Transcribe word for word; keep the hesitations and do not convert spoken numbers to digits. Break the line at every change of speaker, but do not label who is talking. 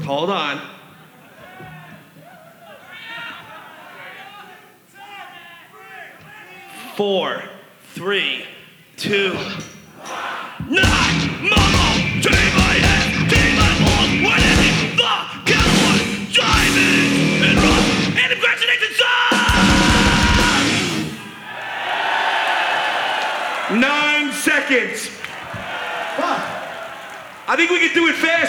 Hold on. Four, three, two, nine, Momo, T my head, T my balls, winning the Cowboy, Diamond, and Rock, and congratulations, son! Nine seconds. I think we can do it fast.